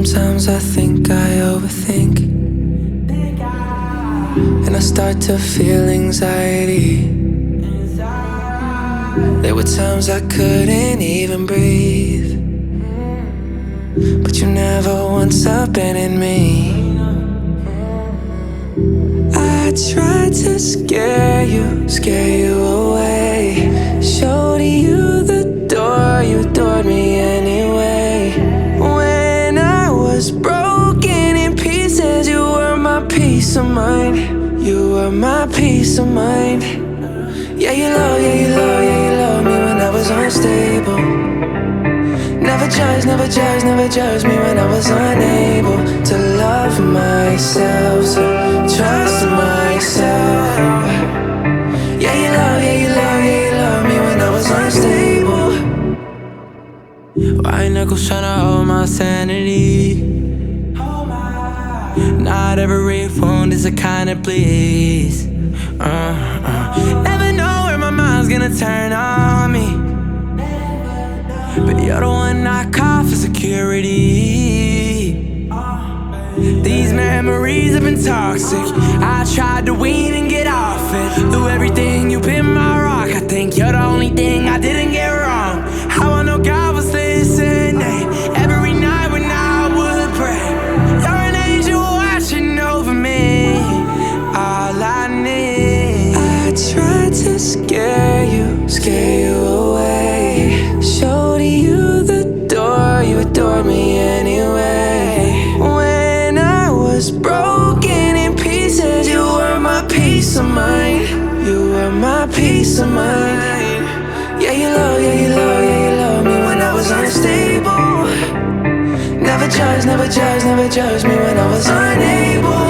Sometimes I think I overthink, and I start to feel anxiety. There were times I couldn't even breathe, but you never once abandoned me. I tried to scare you away. Showed you the door, you adored me anyway. When I was broken in pieces, you were my peace of mind. You were my peace of mind. Yeah, you love me when I was unstable. Never judged me when I was unable to love myself, so trust myself. Yeah, you love me when I was unstable. White knuckles tryna hold my sanity. Not every wound is a kind of bleeds. Never know where my mind's gonna turn on me, but you're the one I call for security. These memories have been toxic. I tried to wean and get off it. Through everything, you've been my rock. I think you're the only thing I didn't get wrong. How I know God was listening every night when I would pray. You're an angel watching over me, all I need. I tried to scare you away. Showed you the door, you adored me anyway. When I was broken in pieces, you were my peace of mind. You were my peace of mind. Yeah, you love me when I was unstable. Never judged me when I was unable.